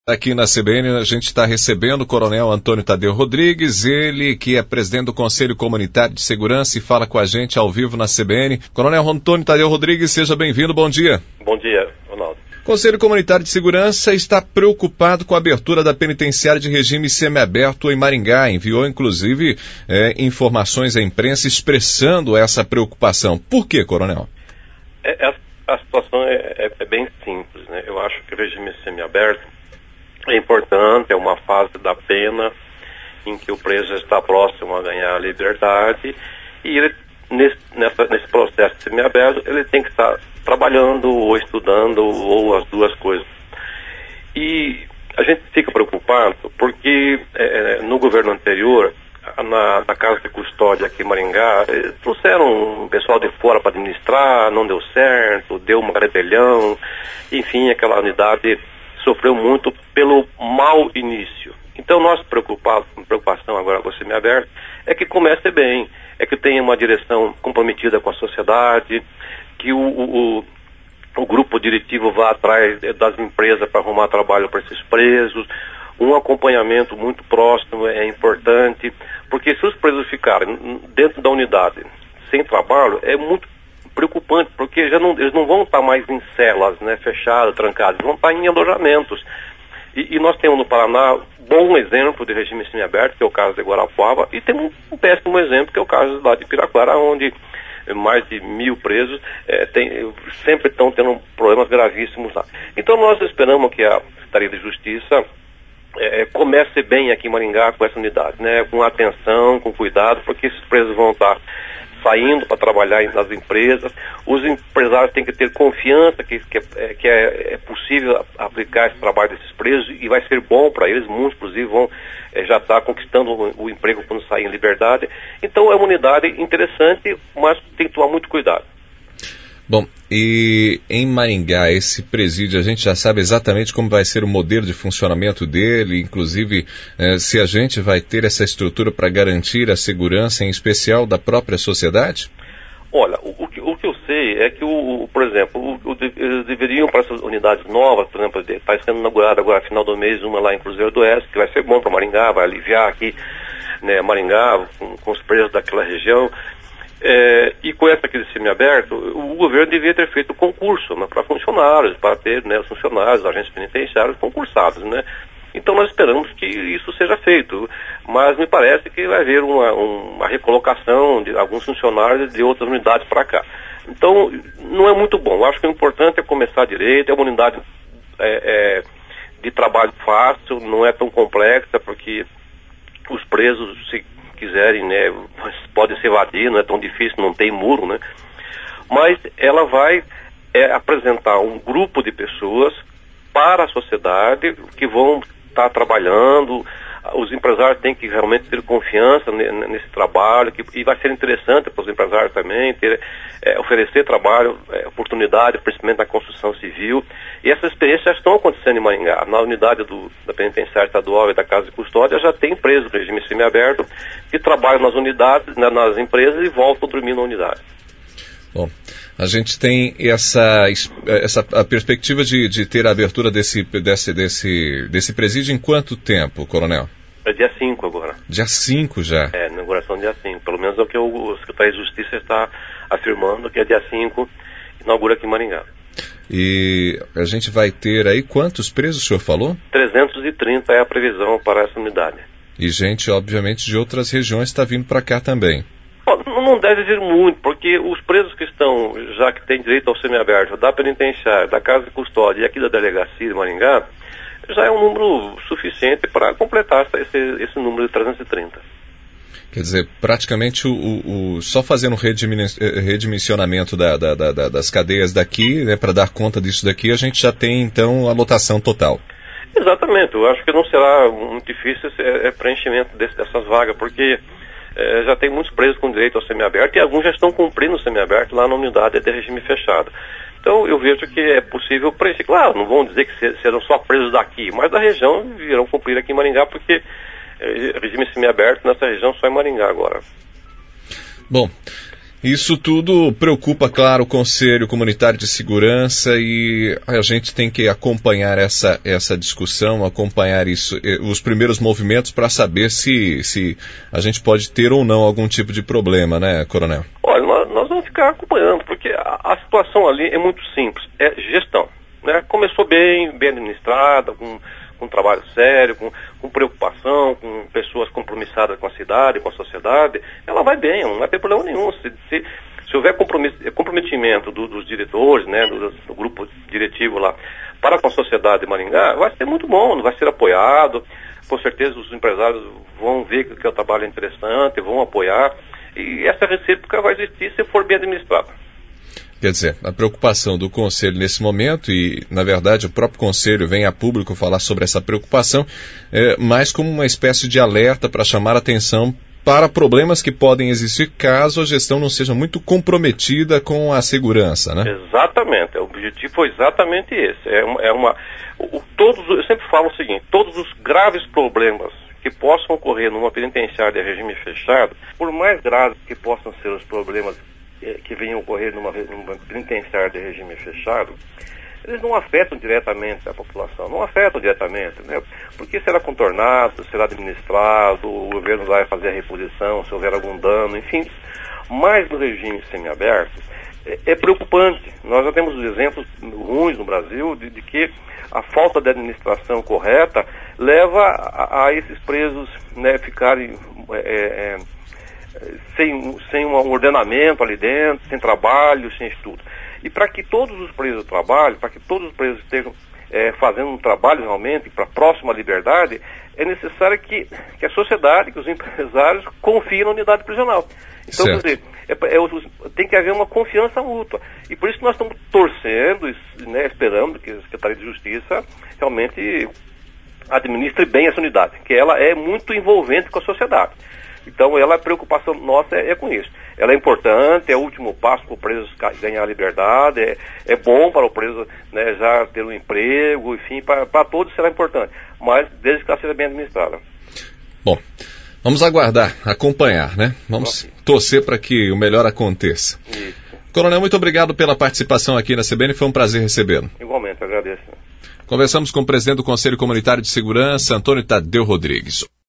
Aqui na CBN a gente está recebendo o Coronel Antônio Tadeu Rodrigues, ele que é presidente do Conselho Comunitário de Segurança e fala com a gente ao vivo na CBN. Coronel Antônio Tadeu Rodrigues, seja bem-vindo, bom dia. Bom dia, Ronaldo. O Conselho Comunitário de Segurança está preocupado com a abertura da penitenciária de regime semiaberto em Maringá. Enviou, inclusive, informações à imprensa expressando essa preocupação. Por quê, Coronel? A situação é bem simples, né? Eu acho que o regime semiaberto é importante, é uma fase da pena em que o preso está próximo a ganhar a liberdade e ele, nesse processo semiaberto, ele tem que estar trabalhando ou estudando ou as duas coisas. E a gente fica preocupado porque no governo anterior, na Casa de Custódia aqui em Maringá, trouxeram um pessoal de fora para administrar, não deu certo, deu uma rebelião, enfim, aquela unidade sofreu muito pelo mau início. Então, nossa preocupação agora com o semiaberto é que comece bem, é que tenha uma direção comprometida com a sociedade, que o grupo diretivo vá atrás das empresas para arrumar trabalho para esses presos, um acompanhamento muito próximo é importante, porque se os presos ficarem dentro da unidade sem trabalho, é muito preocupante, porque eles não vão estar mais em celas, né, fechadas, trancadas, vão estar em alojamentos. E nós temos no Paraná bom exemplo de regime semiaberto, que é o caso de Guarapuava, e temos um péssimo exemplo, que é o caso lá de Piraquara, onde mais de 1.000 presos sempre estão tendo problemas gravíssimos lá. Então nós esperamos que a Secretaria de Justiça comece bem aqui em Maringá com essa unidade, né, com atenção, com cuidado, porque esses presos vão estar saindo para trabalhar nas empresas. Os empresários têm que ter confiança que é possível aplicar esse trabalho desses presos e vai ser bom para eles. Muitos, inclusive, vão já estar conquistando o emprego quando saírem em liberdade. Então é uma unidade interessante, mas tem que tomar muito cuidado. Bom, e em Maringá, esse presídio, a gente já sabe exatamente como vai ser o modelo de funcionamento dele, inclusive se a gente vai ter essa estrutura para garantir a segurança, em especial da própria sociedade? Olha, o que eu sei é que, por exemplo, eles deveriam, para essas unidades novas, por exemplo, está sendo inaugurada agora, final do mês, uma lá em Cruzeiro do Oeste, que vai ser bom para Maringá, vai aliviar aqui, né, Maringá, com os presos daquela região. E com essa aqui de semiaberto, o governo devia ter feito concurso, né, para funcionários, para ter, né, os funcionários, agentes penitenciários concursados, né? Então nós esperamos que isso seja feito, mas me parece que vai haver uma recolocação de alguns funcionários de outras unidades para cá. Então não é muito bom. Eu acho que o importante é começar direito, é uma unidade de trabalho fácil, não é tão complexa, porque os presos, se quiserem, né, pode se evadir, não é tão difícil, não tem muro, né? Mas ela vai apresentar um grupo de pessoas para a sociedade que vão estar trabalhando. Os empresários têm que realmente ter confiança nesse trabalho, e vai ser interessante para os empresários também oferecer trabalho, oportunidade, principalmente na construção civil. E essas experiências já estão acontecendo em Maringá. Na unidade da Penitenciária Estadual e da Casa de Custódia já tem presos do regime semiaberto que trabalham nas unidades, nas empresas, e voltam a dormir na unidade. Bom, a gente tem a perspectiva de ter a abertura desse presídio em quanto tempo, Coronel? É dia 5 agora. Dia 5 já? Inauguração dia 5. Pelo menos é o que o Secretário de Justiça está afirmando, que é dia 5, inaugura aqui em Maringá. E a gente vai ter aí quantos presos o senhor falou? 330 é a previsão para essa unidade. E gente, obviamente, de outras regiões está vindo para cá também. Não deve vir muito, porque os presos que estão, já que têm direito ao semiaberto, da penitenciária, da Casa de Custódia e aqui da delegacia de Maringá, já é um número suficiente para completar esse número de 330. Quer dizer, praticamente só fazendo o redimensionamento das cadeias daqui, né, para dar conta disso daqui, a gente já tem, então, a lotação total. Exatamente. Eu acho que não será muito difícil esse preenchimento dessas vagas, porque já tem muitos presos com direito ao semiaberto e alguns já estão cumprindo o semiaberto lá na unidade de regime fechado. Então eu vejo que é possível preencher. Claro, não vão dizer que serão só presos daqui, mas da região virão cumprir aqui em Maringá, porque regime semiaberto nessa região só em Maringá agora. Bom, Isso tudo preocupa, claro, o Conselho Comunitário de Segurança e a gente tem que acompanhar essa discussão, acompanhar isso, os primeiros movimentos para saber se a gente pode ter ou não algum tipo de problema, né, Coronel? Olha, nós vamos ficar acompanhando, porque a situação ali é muito simples, é gestão, né? Começou bem administrada, com trabalho sério, com preocupação, com pessoas compromissadas com a cidade, com a sociedade, ela vai bem, não vai ter problema nenhum. Se houver comprometimento dos diretores, né, do grupo diretivo lá, para com a sociedade de Maringá, vai ser muito bom, vai ser apoiado, com certeza os empresários vão ver que o trabalho é interessante, vão apoiar, e essa recíproca vai existir se for bem administrada. Quer dizer, a preocupação do Conselho nesse momento, e na verdade o próprio Conselho vem a público falar sobre essa preocupação, mais como uma espécie de alerta para chamar a atenção para problemas que podem existir caso a gestão não seja muito comprometida com a segurança, né? Exatamente, o objetivo foi exatamente esse. Eu sempre falo o seguinte, todos os graves problemas que possam ocorrer numa penitenciária de regime fechado, por mais graves que possam ser os problemas que venham ocorrer numa penitenciária de regime fechado, eles não afetam diretamente a população, não afetam diretamente, né? Porque será contornado, será administrado, o governo vai fazer a reposição, se houver algum dano, enfim. Mas no regime semiaberto é preocupante. Nós já temos exemplos ruins no Brasil de que a falta de administração correta leva a esses presos, né, ficarem sem um ordenamento ali dentro, sem trabalho, sem estudo. E para que todos os presos trabalhem, para que todos os presos estejam fazendo um trabalho realmente para a próxima liberdade, é necessário que a sociedade, que os empresários confiem na unidade prisional. Então, quer dizer, tem que haver uma confiança mútua. E por isso que nós estamos torcendo, né, esperando que a Secretaria de Justiça realmente administre bem essa unidade, que ela é muito envolvente com a sociedade. Então, a preocupação nossa é com isso. Ela é importante, é o último passo para o preso ganhar a liberdade, é bom para o preso, né, já ter um emprego, enfim, para todos será importante, mas desde que ela seja bem administrada. Bom, vamos aguardar, acompanhar, né? Vamos torcer para que o melhor aconteça. Isso. Coronel, muito obrigado pela participação aqui na CBN, foi um prazer recebê-lo. Igualmente, agradeço. Conversamos com o presidente do Conselho Comunitário de Segurança, Antônio Tadeu Rodrigues.